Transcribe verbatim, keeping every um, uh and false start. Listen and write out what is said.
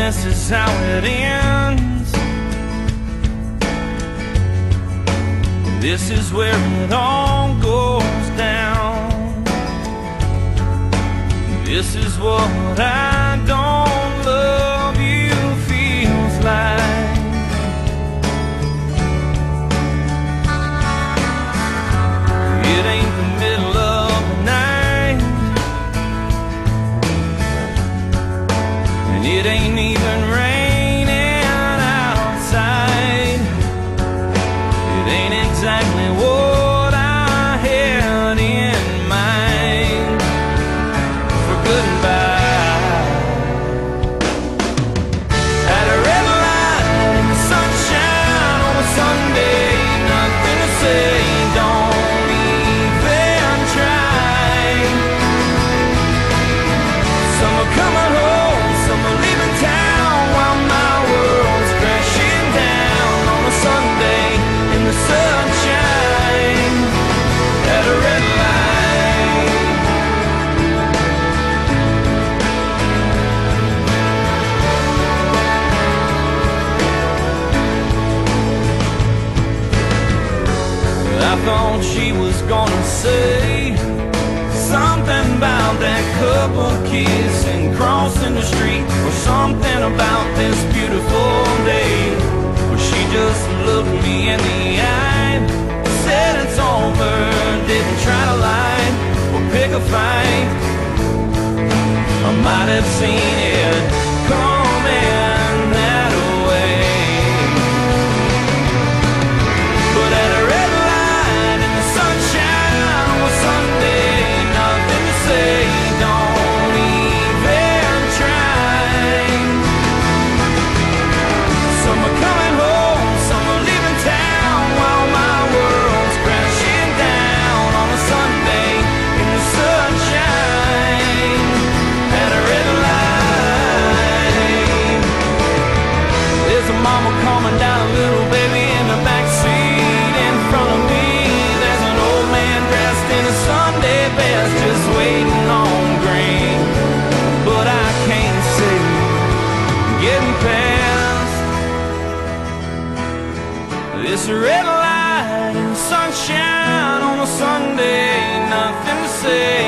this is how it ends. This is where it all goes down. This is what I don't love you feels like. It ain't the middle of the night, and it ain't even raining outside. It ain't exactly what I had in mind for goodbye. At a red light in the sunshine on a Sunday, nothing to say, don't even try. Some are coming home, some are leaving town, while my world's crashing down on a Sunday in the sunshine. At a red light. I thought she was gonna say something about that couple kissing, crossing the street, or something about this beautiful day. But she just looked me in the eye, said it's over, didn't try to lie or pick a fight. I might have seen it coming that way, but at a red light in the sunshine on a Sunday, nothing to say, don't even try. Some are coming home, some are leaving town, while my world's crashing down on a Sunday in the sunshine. At a red light. There's a mama calming down a little baby in the back seat. In front of me there's an old man dressed in a Sunday best, just waiting on green. But I can't see getting past this red light and sunshine on a Sunday, nothing to say,